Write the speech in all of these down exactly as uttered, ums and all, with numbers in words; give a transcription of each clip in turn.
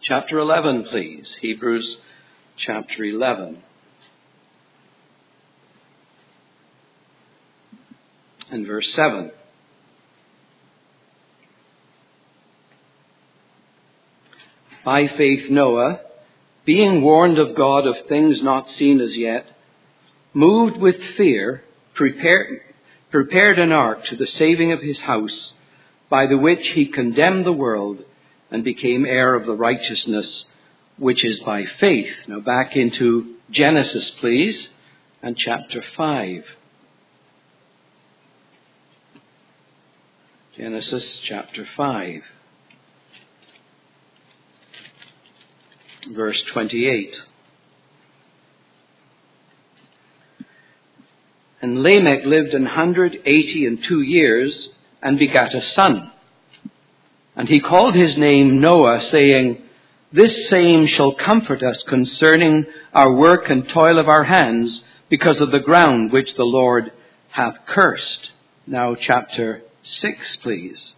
Chapter eleven, please. Hebrews chapter eleven. And verse seven. By faith Noah, being warned of God of things not seen as yet, moved with fear, prepared, prepared an ark to the saving of his house, by the which he condemned the world and became heir of the righteousness which is by faith. Now back into Genesis, please, and chapter five. Genesis chapter five. Verse twenty-eight. And Lamech lived an hundred eighty and two years and begat a son. And he called his name Noah, saying, This same shall comfort us concerning our work and toil of our hands, because of the ground which the Lord hath cursed. Now chapter six, please.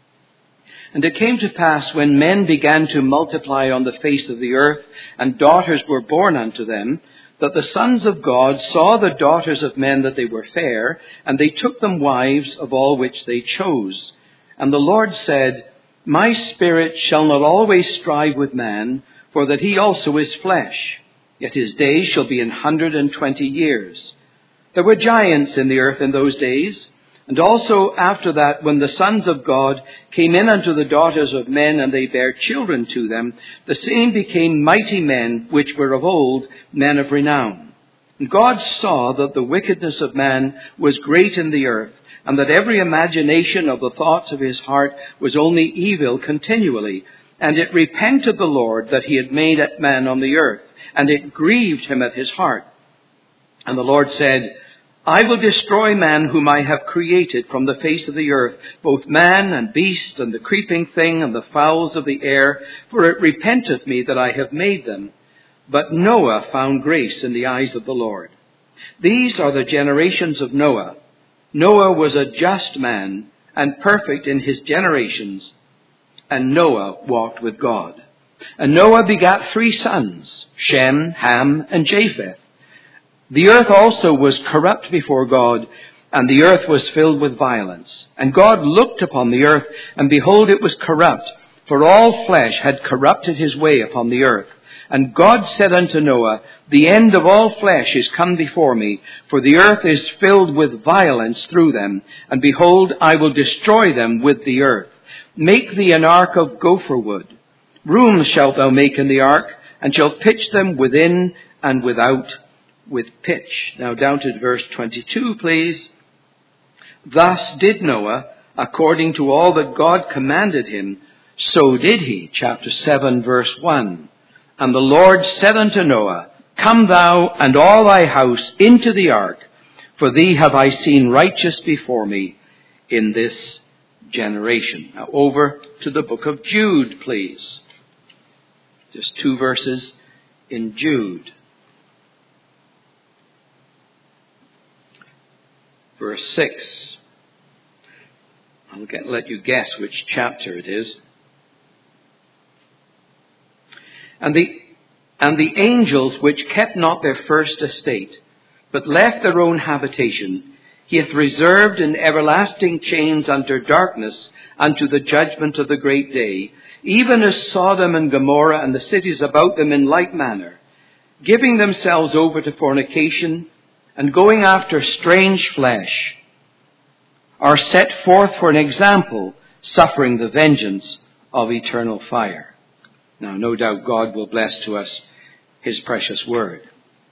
And it came to pass, when men began to multiply on the face of the earth, and daughters were born unto them, that the sons of God saw the daughters of men that they were fair, and they took them wives of all which they chose. And the Lord said, My spirit shall not always strive with man, for that he also is flesh. Yet his days shall be an hundred and twenty years. There were giants in the earth in those days. And also after that, when the sons of God came in unto the daughters of men, and they bare children to them, the same became mighty men, which were of old, men of renown. And God saw that the wickedness of man was great in the earth, and that every imagination of the thoughts of his heart was only evil continually. And it repented the Lord that he had made man on the earth, and it grieved him at his heart. And the Lord said, I will destroy man whom I have created from the face of the earth, both man and beast and the creeping thing and the fowls of the air, for it repenteth me that I have made them. But Noah found grace in the eyes of the Lord. These are the generations of Noah. Noah was a just man and perfect in his generations, and Noah walked with God. And Noah begat three sons, Shem, Ham, and Japheth. The earth also was corrupt before God, and the earth was filled with violence. And God looked upon the earth, and behold, it was corrupt, for all flesh had corrupted his way upon the earth. And God said unto Noah, The end of all flesh is come before me, for the earth is filled with violence through them. And behold, I will destroy them with the earth. Make thee an ark of gopher wood. Rooms shalt thou make in the ark, and shalt pitch them within and without with pitch. Now down to verse twenty-two, please. Thus did Noah, according to all that God commanded him, so did he. Chapter seven, verse one. And the Lord said unto Noah, Come thou and all thy house into the ark, for thee have I seen righteous before me in this generation. Now over to the book of Jude, please. Just two verses in Jude. Verse six. I'll get, let you guess which chapter it is. And the, and the angels which kept not their first estate, but left their own habitation, he hath reserved in everlasting chains under darkness, unto the judgment of the great day, even as Sodom and Gomorrah and the cities about them in like manner, giving themselves over to fornication, and going after strange flesh, are set forth for an example, suffering the vengeance of eternal fire. Now, no doubt God will bless to us his precious word.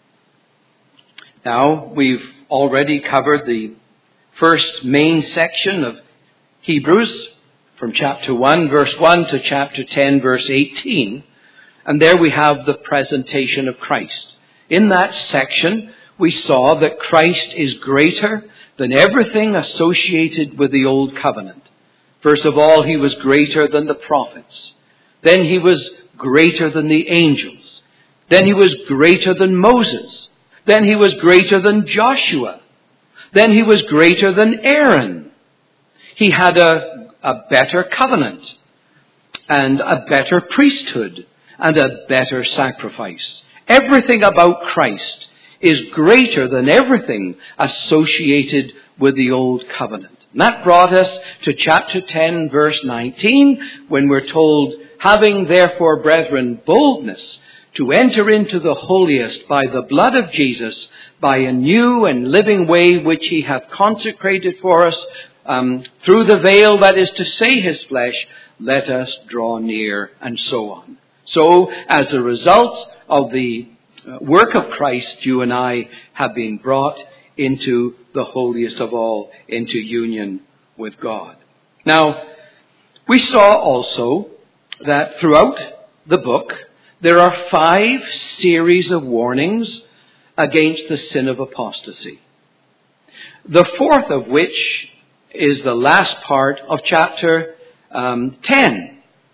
Now, we've already covered the first main section of Hebrews, from chapter one, verse one, to chapter ten, verse eighteen. And there we have the presentation of Christ. In that section, we saw that Christ is greater than everything associated with the old covenant. First of all, he was greater than the prophets. Then he was greater than the angels. Then he was greater than Moses. Then he was greater than Joshua. Then he was greater than Aaron. He had a, a better covenant and a better priesthood and a better sacrifice. Everything about Christ is greater than everything associated with the old covenant. And that brought us to chapter ten, verse nineteen, when we're told, having therefore, brethren, boldness to enter into the holiest by the blood of Jesus, by a new and living way which he hath consecrated for us, um, through the veil, that is to say, his flesh, let us draw near, and so on. So, as a result of the work of Christ, you and I have been brought into the holiest of all, into union with God. Now, we saw also that throughout the book, there are five series of warnings against the sin of apostasy. The fourth of which is the last part of chapter um, ten.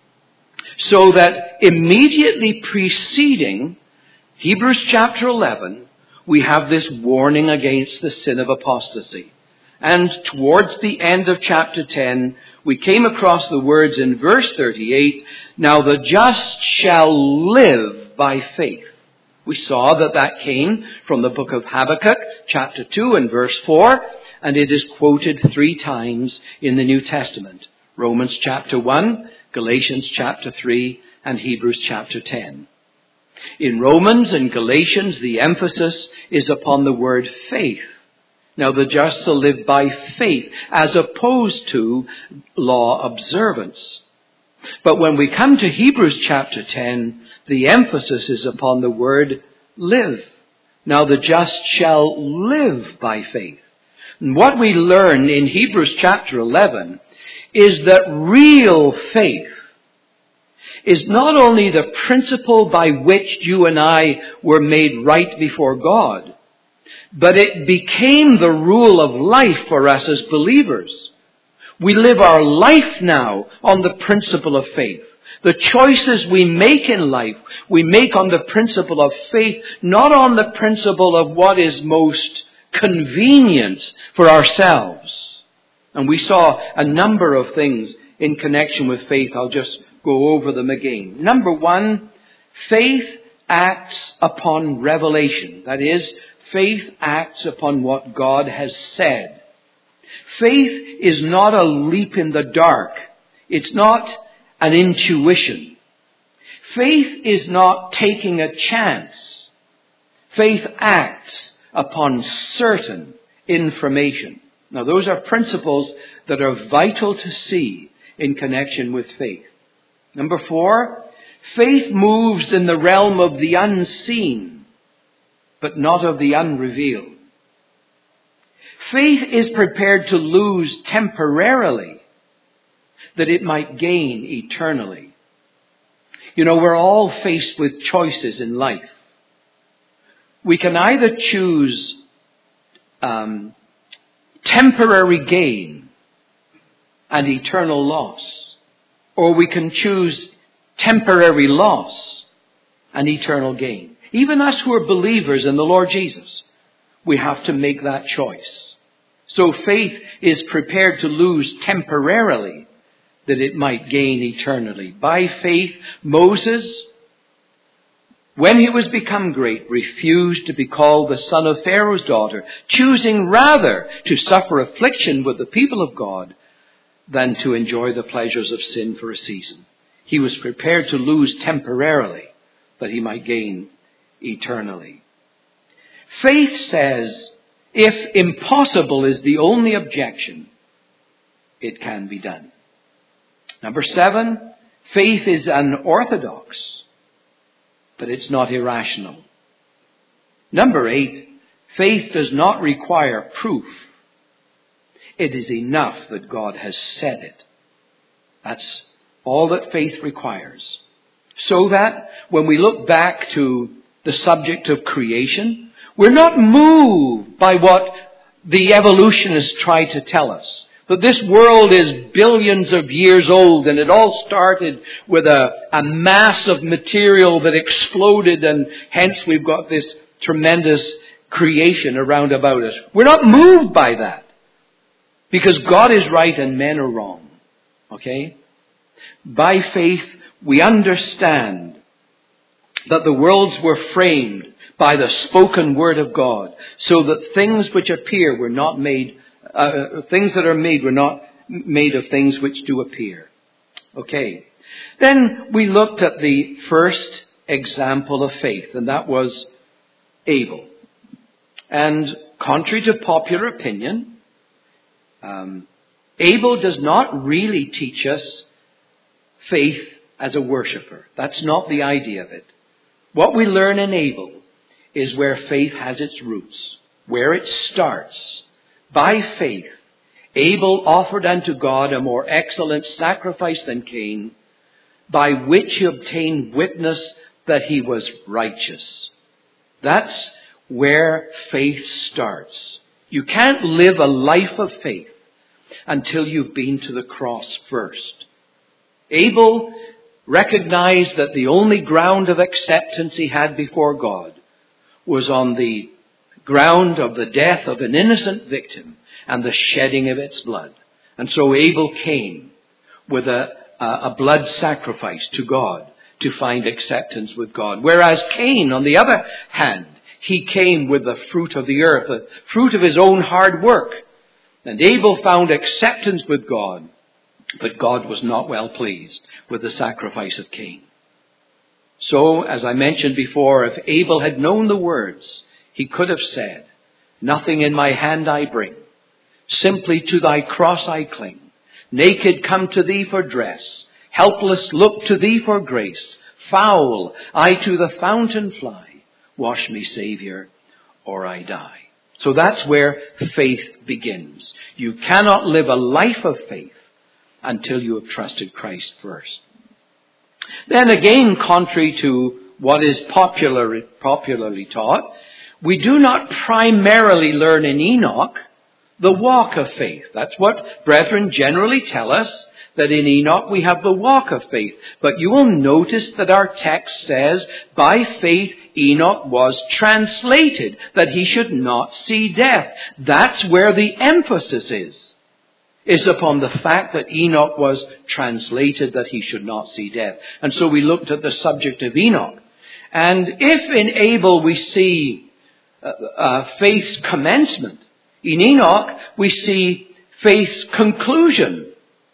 So that immediately preceding Hebrews chapter eleven, we have this warning against the sin of apostasy. And towards the end of chapter ten, we came across the words in verse thirty-eight, now the just shall live by faith. We saw that that came from the book of Habakkuk, chapter two and verse four, and it is quoted three times in the New Testament. Romans chapter one, Galatians chapter three, and Hebrews chapter ten. In Romans and Galatians, the emphasis is upon the word faith. Now, the just shall live by faith, as opposed to law observance. But when we come to Hebrews chapter ten, the emphasis is upon the word live. Now, the just shall live by faith. And what we learn in Hebrews chapter eleven is that real faith is not only the principle by which you and I were made right before God, but it became the rule of life for us as believers. We live our life now on the principle of faith. The choices we make in life, we make on the principle of faith, not on the principle of what is most convenient for ourselves. And we saw a number of things in connection with faith. I'll just go over them again. Number one, faith acts upon revelation. That is, faith acts upon what God has said. Faith is not a leap in the dark. It's not an intuition. Faith is not taking a chance. Faith acts upon certain information. Now, those are principles that are vital to see in connection with faith. Number four, faith moves in the realm of the unseen, but not of the unrevealed. Faith is prepared to lose temporarily, that it might gain eternally. You know, we're all faced with choices in life. We can either choose um, temporary gain and eternal loss, or we can choose temporary loss and eternal gain. Even us who are believers in the Lord Jesus, we have to make that choice. So faith is prepared to lose temporarily, that it might gain eternally. By faith, Moses, when he was become great, refused to be called the son of Pharaoh's daughter, choosing rather to suffer affliction with the people of God than to enjoy the pleasures of sin for a season. He was prepared to lose temporarily, that he might gain eternally. Faith says, if impossible is the only objection, it can be done. Number seven, faith is unorthodox, but it's not irrational. Number eight, faith does not require proof. It is enough that God has said it. That's all that faith requires. So that when we look back to the subject of creation, we're not moved by what the evolutionists try to tell us. That this world is billions of years old and it all started with a, a mass of material that exploded, and hence we've got this tremendous creation around about us. We're not moved by that, because God is right and men are wrong. Okay? By faith, we understand that the worlds were framed by the spoken word of God, so that things which appear were not made, uh, things that are made were not made of things which do appear. Okay. Then we looked at the first example of faith, and that was Abel. And contrary to popular opinion, um, Abel does not really teach us faith as a worshipper. That's not the idea of it. What we learn in Abel is where faith has its roots, where it starts. By faith, Abel offered unto God a more excellent sacrifice than Cain, by which he obtained witness that he was righteous. That's where faith starts. You can't live a life of faith until you've been to the cross first. Abel recognized that the only ground of acceptance he had before God was on the ground of the death of an innocent victim and the shedding of its blood. And so Abel came with a, a blood sacrifice to God to find acceptance with God. Whereas Cain, on the other hand, he came with the fruit of the earth, the fruit of his own hard work. And Abel found acceptance with God, but God was not well pleased with the sacrifice of Cain. So, as I mentioned before, if Abel had known the words, he could have said, "Nothing in my hand I bring, simply to thy cross I cling. Naked come to thee for dress, helpless look to thee for grace. Foul I to the fountain fly, wash me, Savior, or I die." So that's where faith begins. You cannot live a life of faith until you have trusted Christ first. Then again, contrary to what is popular, popularly taught, we do not primarily learn in Enoch the walk of faith. That's what brethren generally tell us, that in Enoch we have the walk of faith. But you will notice that our text says, by faith Enoch was translated, that he should not see death. That's where the emphasis is, is upon the fact that Enoch was translated, that he should not see death. And so we looked at the subject of Enoch. And if in Abel we see uh, uh, faith's commencement, in Enoch we see faith's conclusion.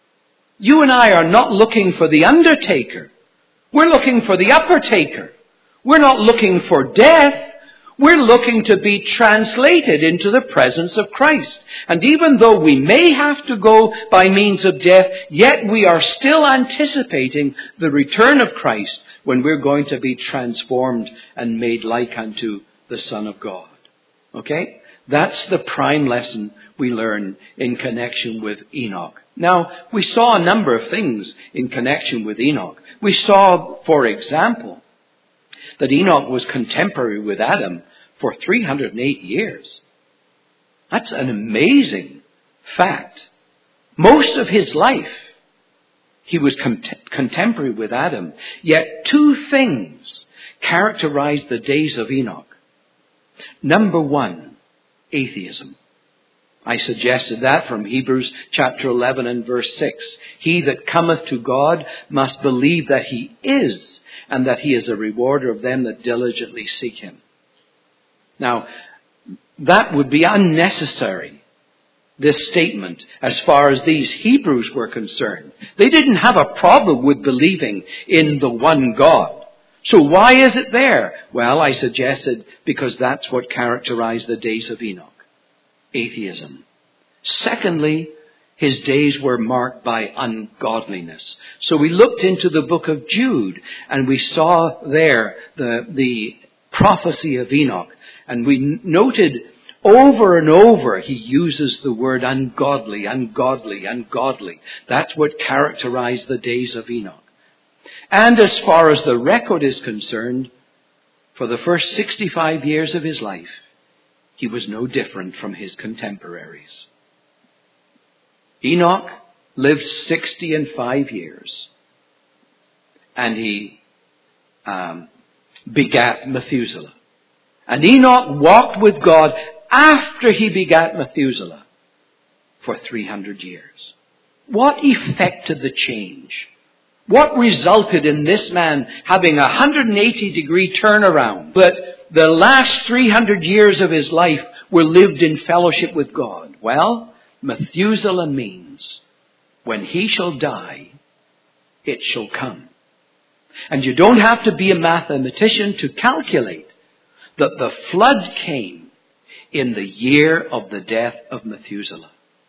You and I are not looking for the undertaker. We're looking for the uppertaker. We're not looking for death. We're looking to be translated into the presence of Christ. And even though we may have to go by means of death, yet we are still anticipating the return of Christ when we're going to be transformed and made like unto the Son of God. Okay? That's the prime lesson we learn in connection with Enoch. Now, we saw a number of things in connection with Enoch. We saw, for example, that Enoch was contemporary with Adam for three hundred eight years. That's an amazing fact. Most of his life, he was cont- contemporary with Adam. Yet two things characterized the days of Enoch. Number one, atheism. I suggested that from Hebrews chapter eleven and verse six. He that cometh to God must believe that he is, and that he is a rewarder of them that diligently seek him. Now, that would be unnecessary, this statement, as far as these Hebrews were concerned. They didn't have a problem with believing in the one God. So why is it there? Well, I suggested because that's what characterized the days of Enoch. Atheism. Secondly, his days were marked by ungodliness. So we looked into the book of Jude and we saw there the, the prophecy of Enoch. And we noted over and over he uses the word ungodly, ungodly, ungodly. That's what characterized the days of Enoch. And as far as the record is concerned, for the first sixty-five years of his life, he was no different from his contemporaries. Enoch lived sixty and five years. And he um, begat Methuselah. And Enoch walked with God after he begat Methuselah for three hundred years. What effected the change? What resulted in this man having a one hundred eighty degree turnaround? That the last three hundred years of his life were lived in fellowship with God. Well, Methuselah means when he shall die, it shall come. And you don't have to be a mathematician to calculate that the flood came in the year of the death of Methuselah.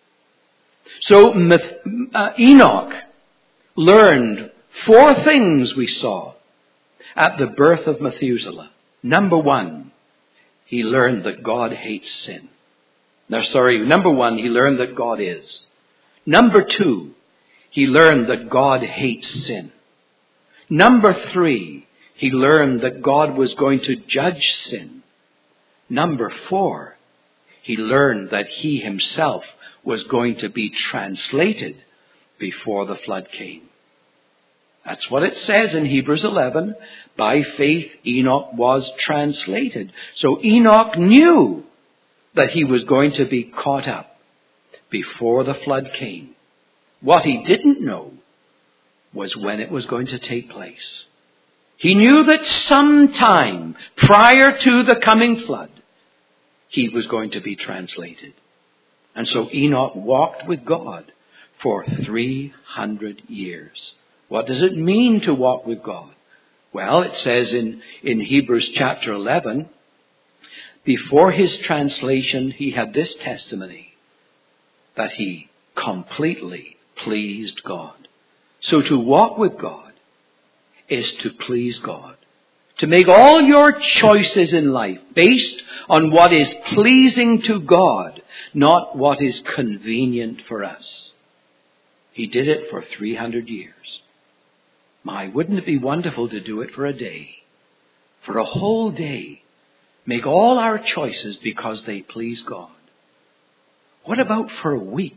So uh, Enoch learned four things, we saw, at the birth of Methuselah. Number one, he learned that God hates sin. No, sorry, number one, he learned that God is. Number two, he learned that God hates sin. Number three, he learned that God was going to judge sin. Number four, he learned that he himself was going to be translated before the flood came. That's what it says in Hebrews eleven. By faith, Enoch was translated. So Enoch knew that he was going to be caught up before the flood came. What he didn't know was when it was going to take place. He knew that sometime prior to the coming flood, he was going to be translated. And so Enoch walked with God for three hundred years. What does it mean to walk with God? Well, it says in, in Hebrews chapter eleven, before his translation, he had this testimony, that he completely pleased God. So to walk with God is to please God. To make all your choices in life based on what is pleasing to God, not what is convenient for us. He did it for three hundred years. My, wouldn't it be wonderful to do it for a day? For a whole day. Make all our choices because they please God. What about for a week?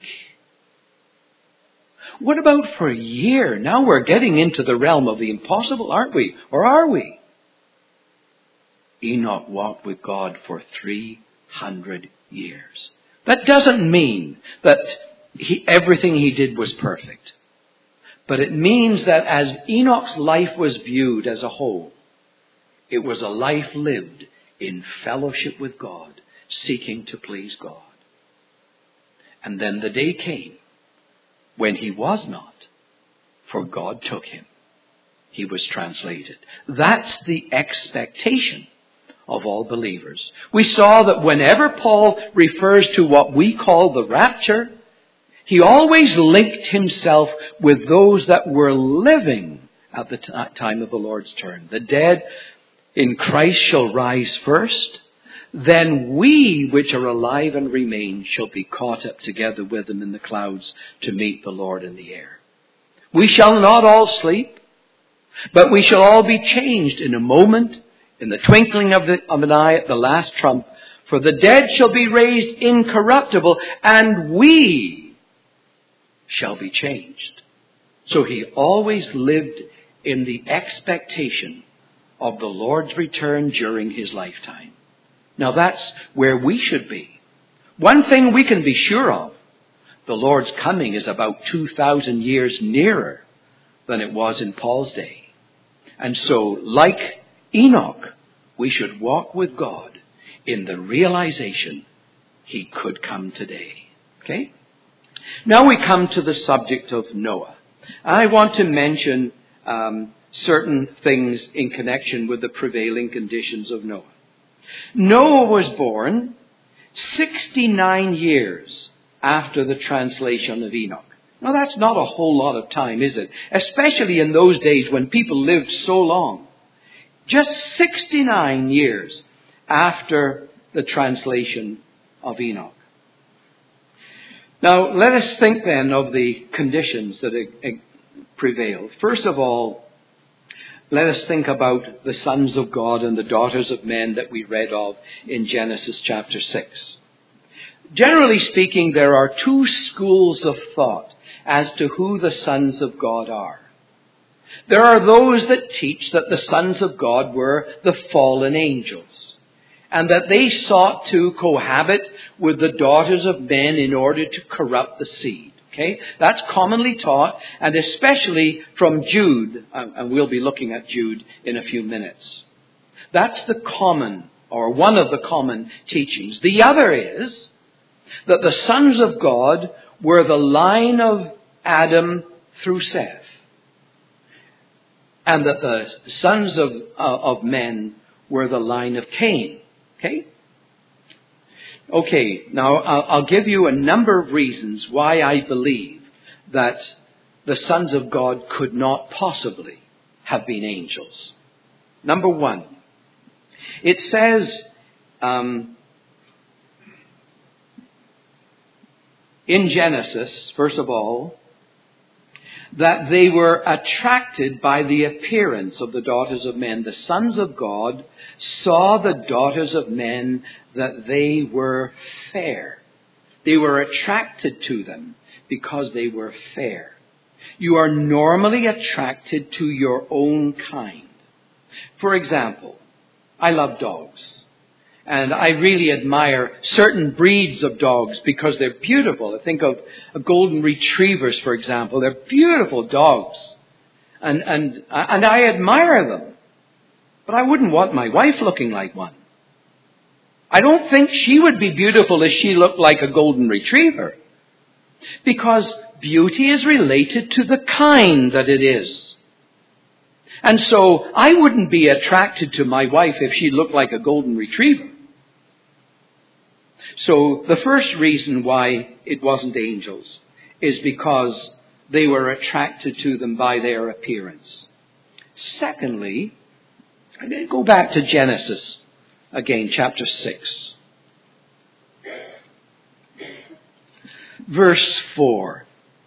What about for a year? Now we're getting into the realm of the impossible, aren't we? Or are we? Enoch walked with God for three hundred years. That doesn't mean that he, everything he did was perfect. But it means that as Enoch's life was viewed as a whole, it was a life lived in fellowship with God, seeking to please God. And then the day came when he was not, for God took him. He was translated. That's the expectation of all believers. We saw that whenever Paul refers to what we call the rapture, he always linked himself with those that were living at the t- time of the Lord's turn. The dead in Christ shall rise first. Then we which are alive and remain shall be caught up together with them in the clouds to meet the Lord in the air. We shall not all sleep, but we shall all be changed in a moment, in the twinkling of, the, of an eye at the last trump. For the dead shall be raised incorruptible, and we shall be changed. So he always lived in the expectation of the Lord's return during his lifetime. Now that's where we should be. One thing we can be sure of, the Lord's coming is about two thousand years nearer than it was in Paul's day. And so, like Enoch, we should walk with God in the realization he could come today. Okay? Now we come to the subject of Noah. I want to mention um, certain things in connection with the prevailing conditions of Noah. Noah was born sixty-nine years after the translation of Enoch. Now that's not a whole lot of time, is it? Especially in those days when people lived so long. Just sixty-nine years after the translation of Enoch. Now, let us think then of the conditions that prevailed. First of all, let us think about the sons of God and the daughters of men that we read of in Genesis chapter six. Generally speaking, there are two schools of thought as to who the sons of God are. There are those that teach that the sons of God were the fallen angels, and that they sought to cohabit with the daughters of men in order to corrupt the seed. Okay? That's commonly taught, and especially from Jude, and we'll be looking at Jude in a few minutes. That's the common, or one of the common teachings. The other is that the sons of God were the line of Adam through Seth, and that the sons of, uh, of men were the line of Cain. Okay? Okay, now I'll, I'll give you a number of reasons why I believe that the sons of God could not possibly have been angels. Number one, it says um, in Genesis, first of all, that they were attracted by the appearance of the daughters of men. The sons of God saw the daughters of men that they were fair. They were attracted to them because they were fair. You are normally attracted to your own kind. For example, I love dogs. And I really admire certain breeds of dogs because they're beautiful. I think of golden retrievers, for example. They're beautiful dogs. And, and, and I admire them. But I wouldn't want my wife looking like one. I don't think she would be beautiful if she looked like a golden retriever. Because beauty is related to the kind that it is. And so I wouldn't be attracted to my wife if she looked like a golden retriever. So the first reason why it wasn't angels is because they were attracted to them by their appearance. Secondly, I'm going to go back to Genesis again, chapter six. Verse four.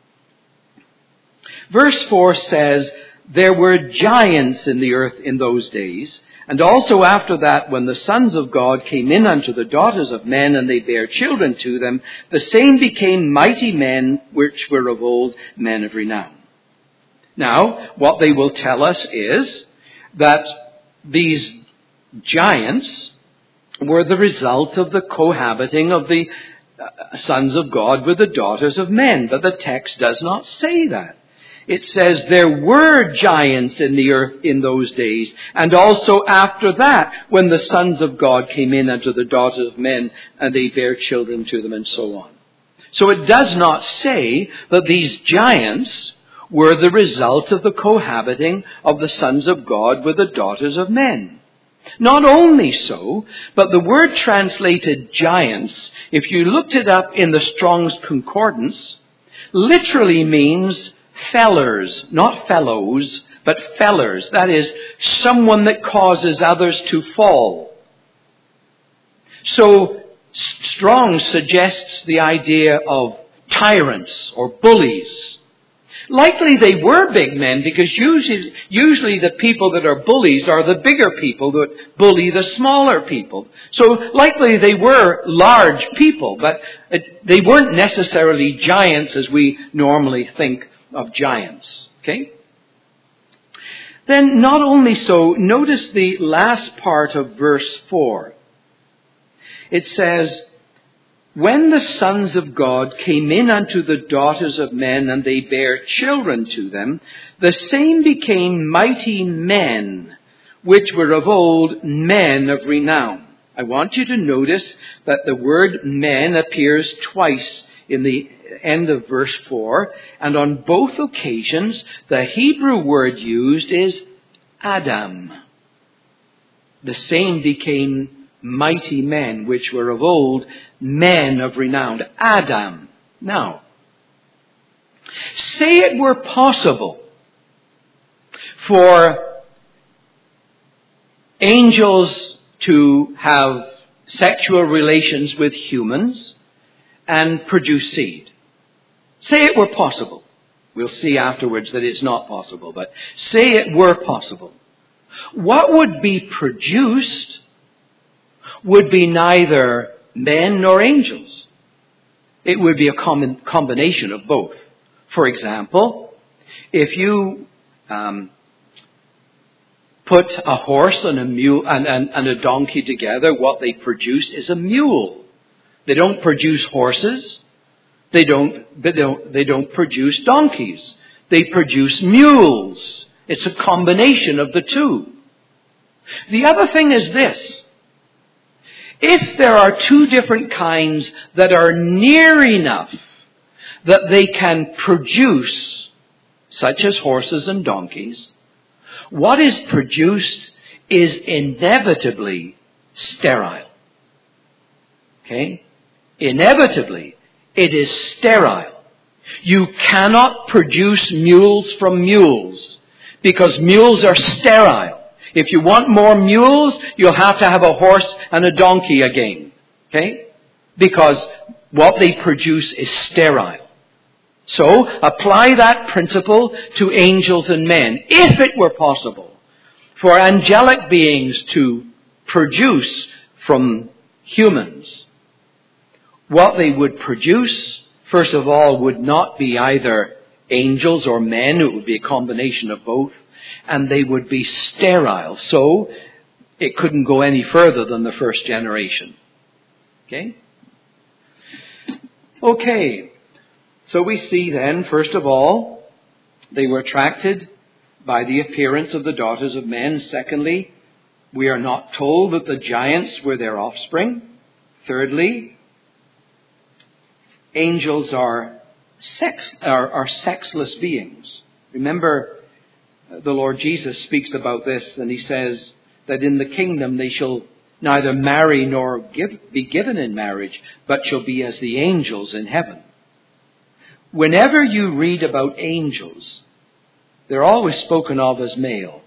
Verse four says, there were giants in the earth in those days, and also after that, when the sons of God came in unto the daughters of men, and they bare children to them, the same became mighty men, which were of old men of renown. Now, what they will tell us is that these giants were the result of the cohabiting of the sons of God with the daughters of men, but the text does not say that. It says there were giants in the earth in those days, and also after that, when the sons of God came in unto the daughters of men, and they bare children to them, and so on. So it does not say that these giants were the result of the cohabiting of the sons of God with the daughters of men. Not only so, but the word translated giants, if you looked it up in the Strong's Concordance, literally means fellers, not fellows, but fellers. That is, someone that causes others to fall. So, Strong suggests the idea of tyrants or bullies. Likely they were big men, because usually, usually the people that are bullies are the bigger people that bully the smaller people. So likely they were large people, but it, they weren't necessarily giants as we normally think of giants. Okay? Then not only so, notice the last part of verse four. It says, when the sons of God came in unto the daughters of men, and they bare children to them, the same became mighty men, which were of old men of renown. I want you to notice that the word men appears twice in the end of verse four, and on both occasions the Hebrew word used is Adam. The same became mighty men, which were of old men of renown. Adam. Now, say it were possible for angels to have sexual relations with humans and produce seed. Say it were possible. We'll see afterwards that it's not possible, but say it were possible. What would be produced would be neither men nor angels. It would be a common combination of both. For example, if you um, put a horse and a mule and, and, and a donkey together, what they produce is a mule. They don't produce horses. They don't, they don't, they don't produce donkeys. They produce mules. It's a combination of the two. The other thing is this. If there are two different kinds that are near enough that they can produce, such as horses and donkeys, what is produced is inevitably sterile. Okay? Inevitably, it is sterile. You cannot produce mules from mules because mules are sterile. If you want more mules, you'll have to have a horse and a donkey again. Okay? Because what they produce is sterile. So, apply that principle to angels and men. If it were possible for angelic beings to produce from humans, what they would produce, first of all, would not be either angels or men. It would be a combination of both. And they would be sterile. So, it couldn't go any further than the first generation. Okay? Okay. So we see then, first of all, they were attracted by the appearance of the daughters of men. Secondly, we are not told that the giants were their offspring. Thirdly, angels are sex are, are sexless beings. Remember, the Lord Jesus speaks about this, and he says that in the kingdom they shall neither marry nor give, be given in marriage, but shall be as the angels in heaven. Whenever you read about angels, they're always spoken of as male.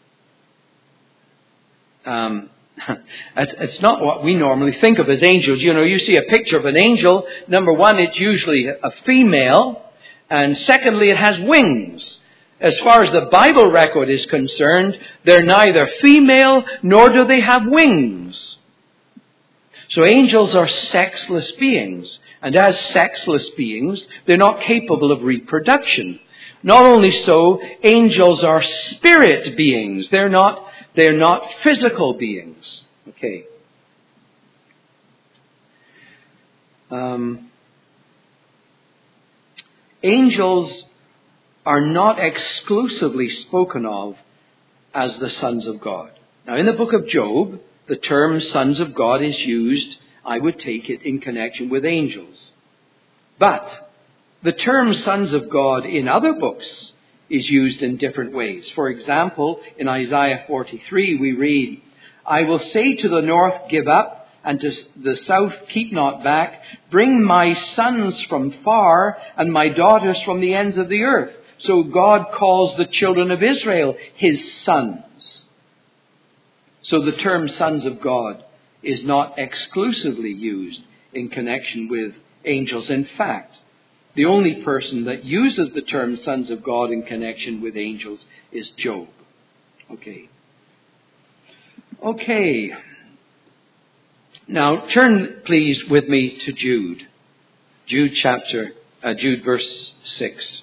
Um, it's not what we normally think of as angels. You know, you see a picture of an angel. Number one, it's usually a female. And secondly, it has wings. As far as the Bible record is concerned, they're neither female nor do they have wings. So angels are sexless beings. And as sexless beings, they're not capable of reproduction. Not only so, angels are spirit beings. They're not, they're not physical beings. Okay. Um, angels are not exclusively spoken of as the sons of God. Now, in the book of Job, the term sons of God is used, I would take it, in connection with angels. But the term sons of God in other books is used in different ways. For example, in Isaiah forty-three, we read, I will say to the north, give up, and to the south, keep not back. Bring my sons from far, and my daughters from the ends of the earth. So God calls the children of Israel his sons. So the term sons of God is not exclusively used in connection with angels. In fact, the only person that uses the term sons of God in connection with angels is Job. Okay. Okay. Now turn please with me to Jude. Jude chapter, uh, Jude verse six.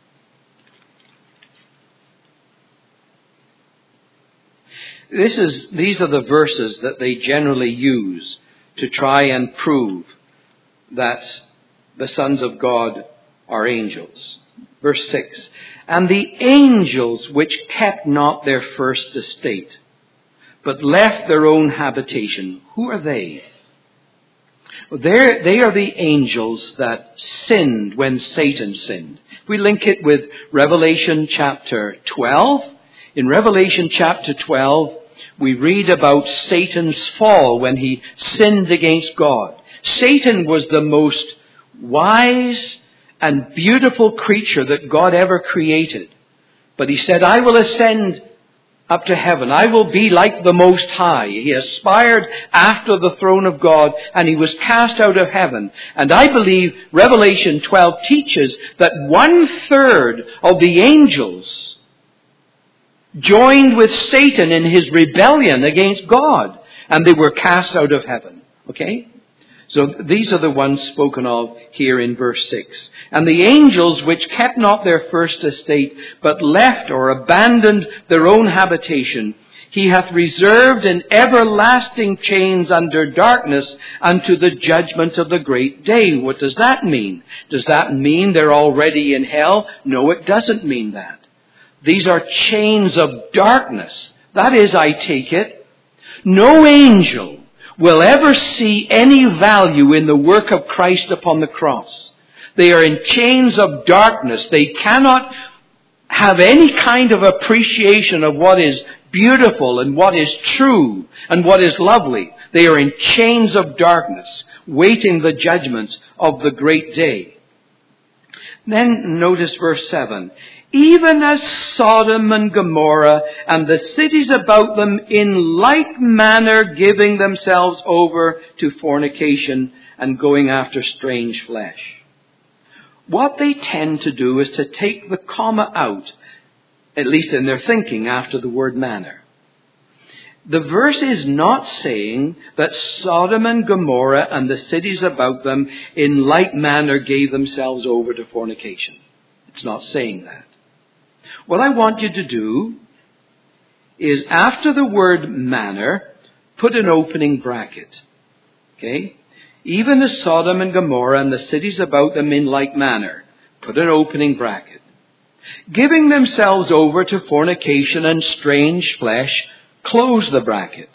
This is, these are the verses that they generally use to try and prove that the sons of God are angels. Verse six. And the angels which kept not their first estate, but left their own habitation, who are they? They're, they are the angels that sinned when Satan sinned. We link it with Revelation chapter twelve. In Revelation chapter twelve, we read about Satan's fall when he sinned against God. Satan was the most wise and beautiful creature that God ever created. But he said, I will ascend up to heaven. I will be like the Most High. He aspired after the throne of God, and he was cast out of heaven. And I believe Revelation twelve teaches that one third of the angels joined with Satan in his rebellion against God, and they were cast out of heaven. Okay? So these are the ones spoken of here in verse six. And the angels which kept not their first estate, but left or abandoned their own habitation, He hath reserved in everlasting chains under darkness unto the judgment of the great day. What does that mean? Does that mean they're already in hell? No, it doesn't mean that. These are chains of darkness. That is, I take it, no angel will ever see any value in the work of Christ upon the cross. They are in chains of darkness. They cannot have any kind of appreciation of what is beautiful and what is true and what is lovely. They are in chains of darkness, waiting the judgments of the great day. Then notice verse seven. Even as Sodom and Gomorrah and the cities about them in like manner giving themselves over to fornication and going after strange flesh. What they tend to do is to take the comma out, at least in their thinking, after the word manner. The verse is not saying that Sodom and Gomorrah and the cities about them in like manner gave themselves over to fornication. It's not saying that. What I want you to do is, after the word manner, put an opening bracket. Okay? Even as Sodom and Gomorrah and the cities about them in like manner. Put an opening bracket. Giving themselves over to fornication and strange flesh. Close the bracket.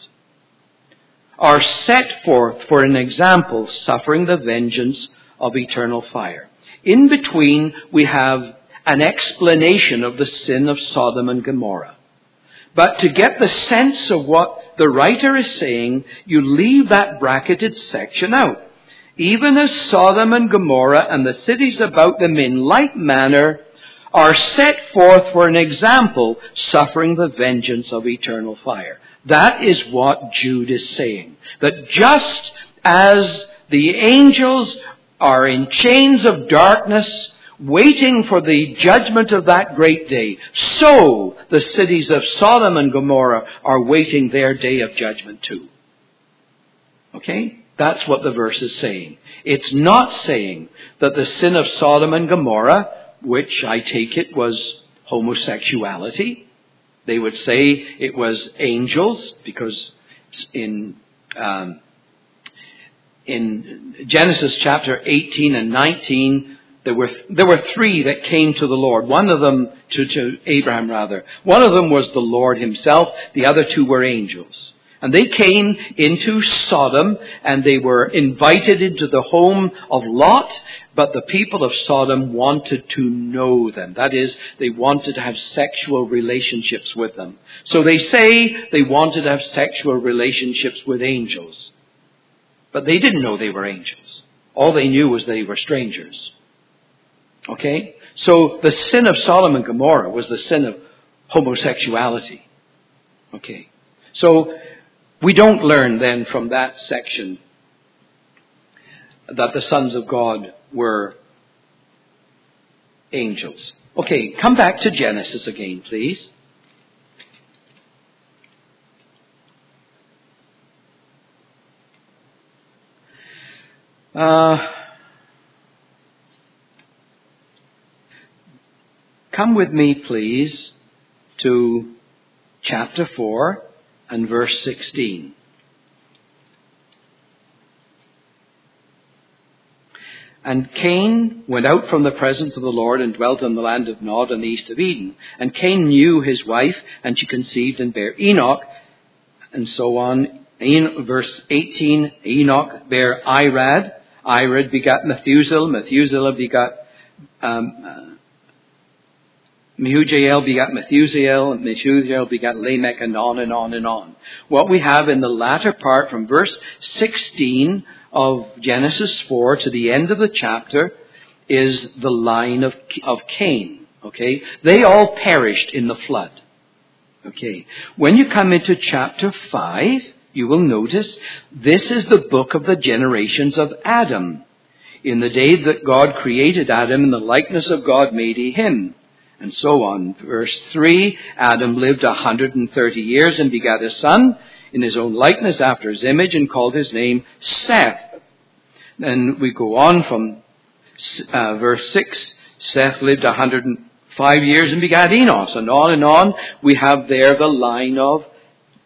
Are set forth for an example, suffering the vengeance of eternal fire. In between, we have an explanation of the sin of Sodom and Gomorrah. But to get the sense of what the writer is saying, you leave that bracketed section out. Even as Sodom and Gomorrah and the cities about them in like manner are set forth for an example, suffering the vengeance of eternal fire. That is what Jude is saying. That just as the angels are in chains of darkness, waiting for the judgment of that great day, so the cities of Sodom and Gomorrah are waiting their day of judgment too. Okay? That's what the verse is saying. It's not saying that the sin of Sodom and Gomorrah, which I take it was homosexuality, they would say it was angels, because in um, in Genesis chapter eighteen and nineteen, There were, there were three that came to the Lord. One of them, to, to Abraham rather. One of them was the Lord himself. The other two were angels. And they came into Sodom and they were invited into the home of Lot. But the people of Sodom wanted to know them. That is, they wanted to have sexual relationships with them. So they say they wanted to have sexual relationships with angels. But they didn't know they were angels. All they knew was they were strangers. Okay? So the sin of Sodom and Gomorrah was the sin of homosexuality. Okay? So we don't learn then from that section that the sons of God were angels. Okay, come back to Genesis again, please. Uh... Come with me, please, to chapter four and verse sixteen. And Cain went out from the presence of the Lord and dwelt in the land of Nod on the east of Eden. And Cain knew his wife, and she conceived and bare Enoch, and so on. En- verse eighteen, Enoch bare Irad. Irad begat Methuselah. Methuselah begat um, uh, Mehujael begat Methuselah, and Methuselah begat Lamech, and on and on and on. What we have in the latter part from verse sixteen of Genesis four to the end of the chapter is the line of, of Cain. Okay? They all perished in the flood. Okay? When you come into chapter five, you will notice this is the book of the generations of Adam. In the day that God created Adam, in the likeness of God made he him. And so on. Verse three, Adam lived one hundred thirty years and begat a son in his own likeness after his image and called his name Seth. Then we go on from uh, verse six. Seth lived one hundred five years and begat Enos. And on and on we have there the line of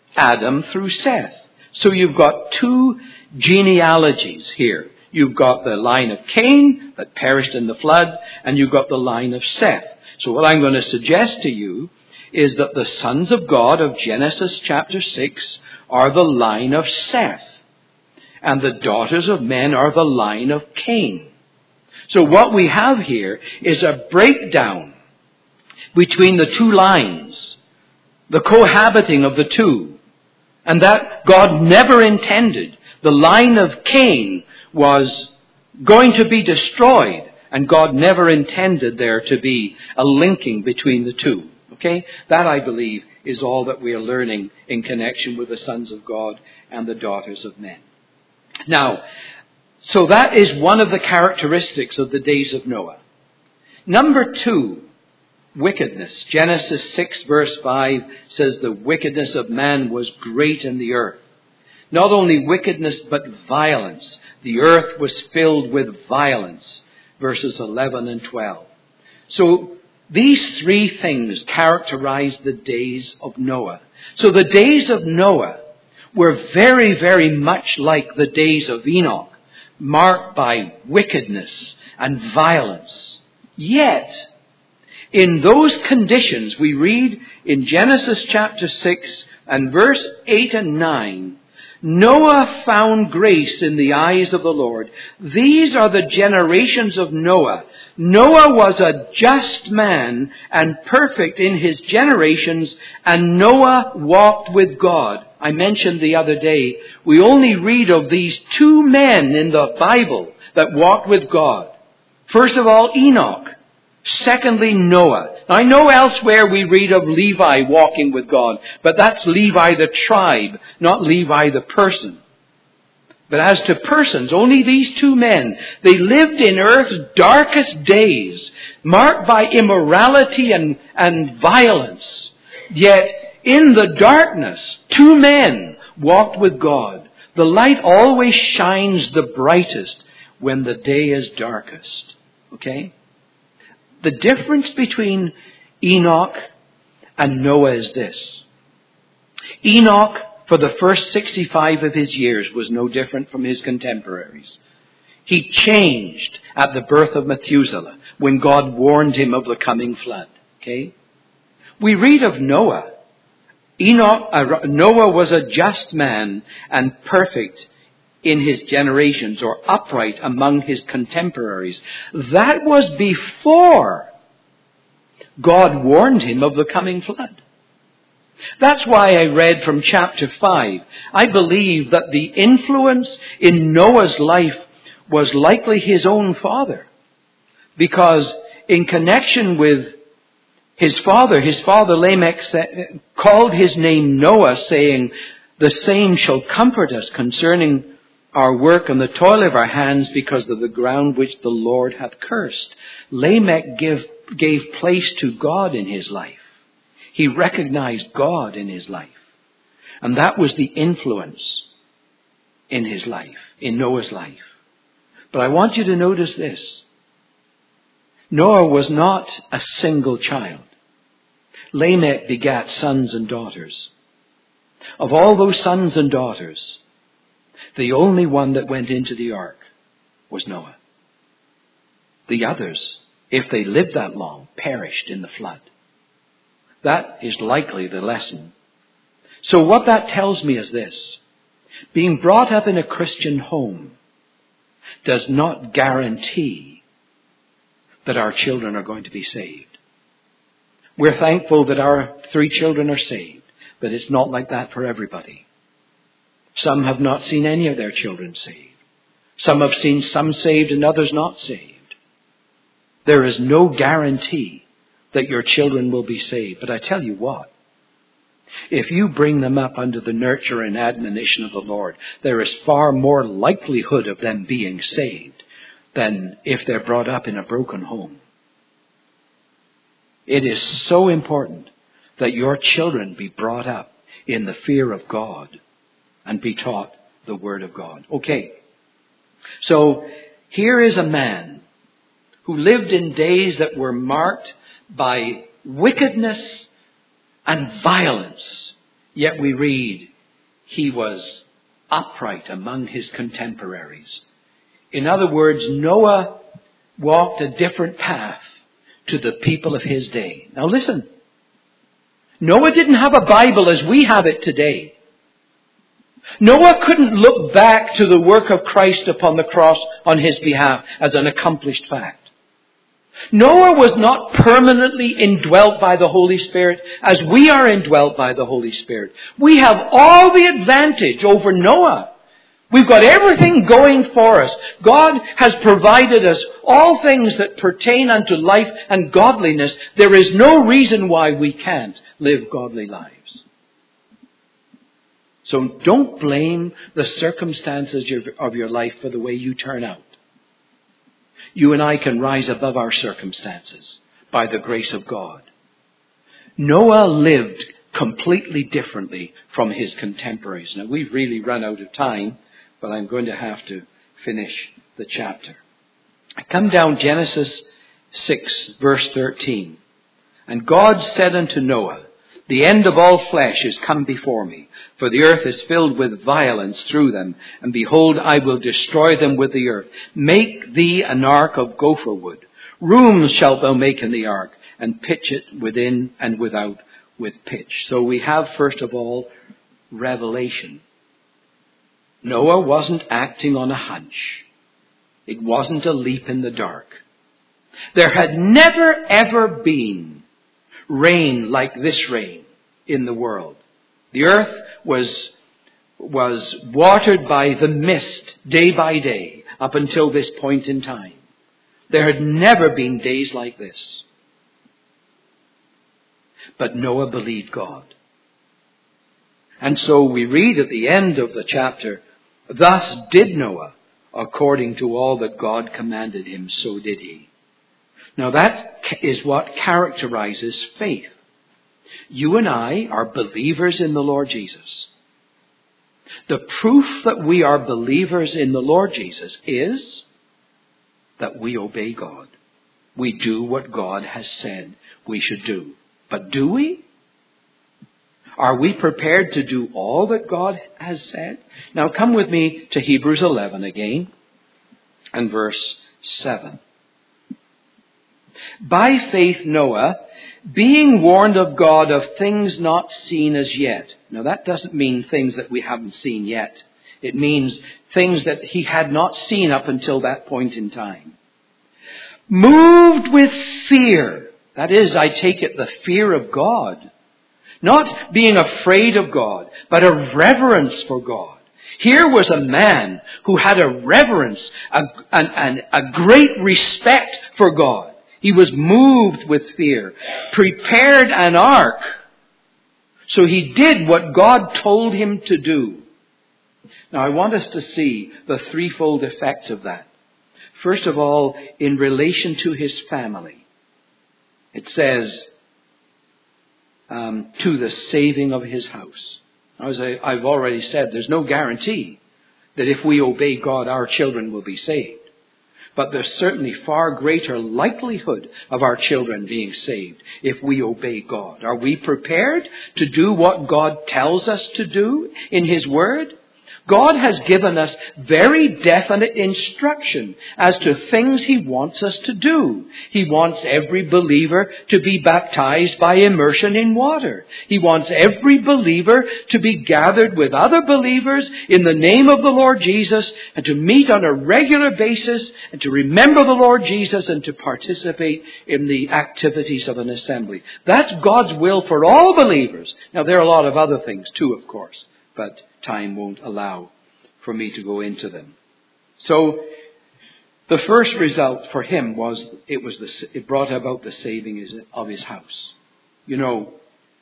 Adam through Seth. So you've got two genealogies here. You've got the line of Cain that perished in the flood, and you've got the line of Seth. So what I'm going to suggest to you is that the sons of God of Genesis chapter six are the line of Seth, and the daughters of men are the line of Cain. So what we have here is a breakdown between the two lines, the cohabiting of the two, and that God never intended. The line of Cain was going to be destroyed, and God never intended there to be a linking between the two. Okay? That, I believe, is all that we are learning in connection with the sons of God and the daughters of men. Now, so that is one of the characteristics of the days of Noah. Number two, wickedness. Genesis six verse five says the wickedness of man was great in the earth. Not only wickedness, but violence. The earth was filled with violence. Verses eleven and twelve. So these three things characterize the days of Noah. So the days of Noah were very, very much like the days of Enoch, marked by wickedness and violence. Yet, in those conditions, we read in Genesis chapter six and verse eight and nine, Noah found grace in the eyes of the Lord. These are the generations of Noah. Noah was a just man and perfect in his generations, and Noah walked with God. I mentioned the other day, we only read of these two men in the Bible that walked with God. First of all, Enoch. Secondly, Noah. Now, I know elsewhere we read of Levi walking with God, but that's Levi the tribe, not Levi the person. But as to persons, only these two men, they lived in earth's darkest days, marked by immorality and, and violence. Yet, in the darkness, two men walked with God. The light always shines the brightest when the day is darkest. Okay? The difference between Enoch and Noah is this. Enoch, for the first sixty-five of his years, was no different from his contemporaries. He changed at the birth of Methuselah, when God warned him of the coming flood. Okay? We read of Noah. Enoch, uh, Noah was a just man and perfect in his generations, or upright among his contemporaries. That was before God warned him of the coming flood. That's why I read from chapter five. I believe that the influence in Noah's life was likely his own father. Because in connection with his father, his father Lamech said, called his name Noah, saying, "The same shall comfort us concerning our work and the toil of our hands, because of the ground which the Lord hath cursed." Lamech give, gave place to God in his life. He recognized God in his life. And that was the influence in his life, in Noah's life. But I want you to notice this. Noah was not a single child. Lamech begat sons and daughters. Of all those sons and daughters, the only one that went into the ark was Noah. The others, if they lived that long, perished in the flood. That is likely the lesson. So what that tells me is this. Being brought up in a Christian home does not guarantee that our children are going to be saved. We're thankful that our three children are saved, but it's not like that for everybody. Some have not seen any of their children saved. Some have seen some saved and others not saved. There is no guarantee that your children will be saved. But I tell you what, if you bring them up under the nurture and admonition of the Lord, there is far more likelihood of them being saved than if they're brought up in a broken home. It is so important that your children be brought up in the fear of God and be taught the Word of God. Okay, so here is a man who lived in days that were marked by wickedness and violence. Yet we read he was upright among his contemporaries. In other words, Noah walked a different path to the people of his day. Now listen, Noah didn't have a Bible as we have it today. Noah couldn't look back to the work of Christ upon the cross on his behalf as an accomplished fact. Noah was not permanently indwelt by the Holy Spirit as we are indwelt by the Holy Spirit. We have all the advantage over Noah. We've got everything going for us. God has provided us all things that pertain unto life and godliness. There is no reason why we can't live godly lives. So don't blame the circumstances of your life for the way you turn out. You and I can rise above our circumstances by the grace of God. Noah lived completely differently from his contemporaries. Now, we've really run out of time, but I'm going to have to finish the chapter. I come down Genesis six, verse thirteen. And God said unto Noah, the end of all flesh is come before me, for the earth is filled with violence through them, and behold, I will destroy them with the earth. Make thee an ark of gopher wood. Rooms shalt thou make in the ark, and pitch it within and without with pitch. So we have, first of all, revelation. Noah wasn't acting on a hunch. It wasn't a leap in the dark. There had never, ever been rain like this rain in the world. The earth was, was watered by the mist day by day up until this point in time. There had never been days like this. But Noah believed God. And so we read at the end of the chapter, thus did Noah, according to all that God commanded him, so did he. Now that is what characterizes faith. You and I are believers in the Lord Jesus. The proof that we are believers in the Lord Jesus is that we obey God. We do what God has said we should do. But do we? Are we prepared to do all that God has said? Now come with me to Hebrews eleven again and verse seven. By faith Noah, being warned of God of things not seen as yet. Now that doesn't mean things that we haven't seen yet. It means things that he had not seen up until that point in time. Moved with fear. That is, I take it, the fear of God. Not being afraid of God, but a reverence for God. Here was a man who had a reverence, a, a, a great respect for God. He was moved with fear, prepared an ark. So he did what God told him to do. Now I want us to see the threefold effect of that. First of all, in relation to his family. It says, um, to the saving of his house. As I, I've already said, there's no guarantee that if we obey God, our children will be saved. But there's certainly far greater likelihood of our children being saved if we obey God. Are we prepared to do what God tells us to do in His Word? God has given us very definite instruction as to things He wants us to do. He wants every believer to be baptized by immersion in water. He wants every believer to be gathered with other believers in the name of the Lord Jesus and to meet on a regular basis and to remember the Lord Jesus and to participate in the activities of an assembly. That's God's will for all believers. Now, there are a lot of other things too, of course, but time won't allow for me to go into them. So the first result for him was it was the, it brought about the saving of his house. You know,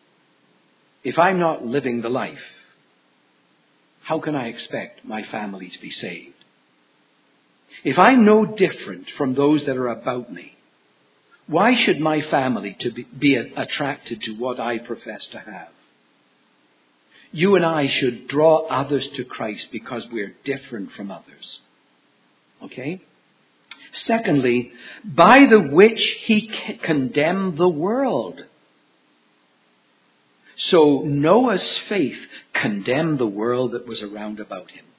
if I'm not living the life, how can I expect my family to be saved? If I'm no different from those that are about me, why should my family to be, be attracted to what I profess to have? You and I should draw others to Christ because we're different from others. Okay? Secondly, by the which he condemned the world. So Noah's faith condemned the world that was around about him.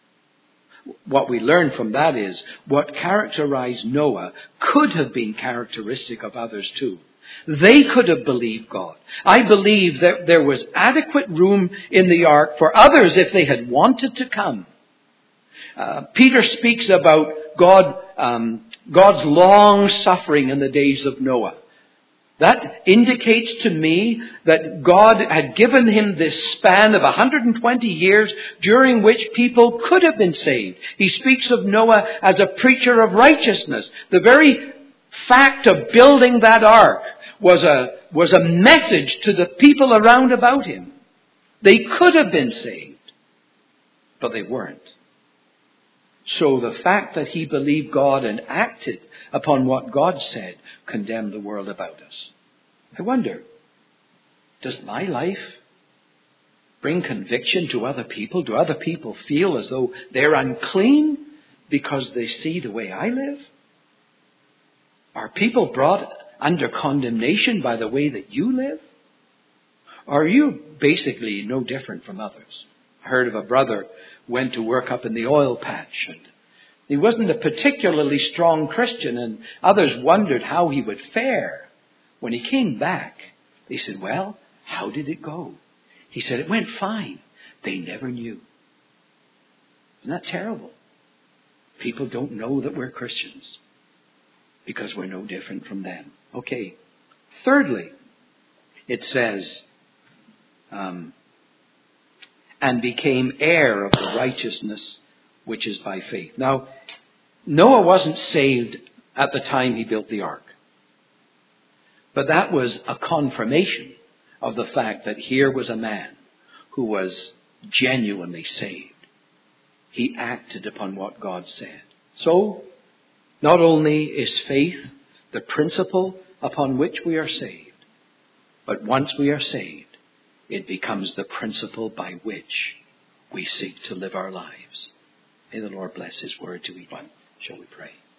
What we learn from that is what characterized Noah could have been characteristic of others too. They could have believed God. I believe that there was adequate room in the ark for others if they had wanted to come. Uh, Peter speaks about God, um, God's long suffering in the days of Noah. That indicates to me that God had given him this span of one hundred twenty years during which people could have been saved. He speaks of Noah as a preacher of righteousness. The very fact of building that ark was a, was a message to the people around about him. They could have been saved, but they weren't. So the fact that he believed God and acted upon what God said condemned the world about us. I wonder, does my life bring conviction to other people? Do other people feel as though they're unclean because they see the way I live? Are people brought under condemnation by the way that you live? Or are you basically no different from others? I heard of a brother went to work up in the oil patch, and he wasn't a particularly strong Christian, and others wondered how he would fare. When he came back, they said, well, how did it go? He said, it went fine. They never knew. Isn't that terrible? People don't know that we're Christians because we're no different from them. Okay. Thirdly, it says, um, and became heir of the righteousness which is by faith. Now, Noah wasn't saved at the time he built the ark. But that was a confirmation of the fact that here was a man who was genuinely saved. He acted upon what God said. So, not only is faith the principle upon which we are saved, but once we are saved, it becomes the principle by which we seek to live our lives. May the Lord bless his word to each one. Shall we pray?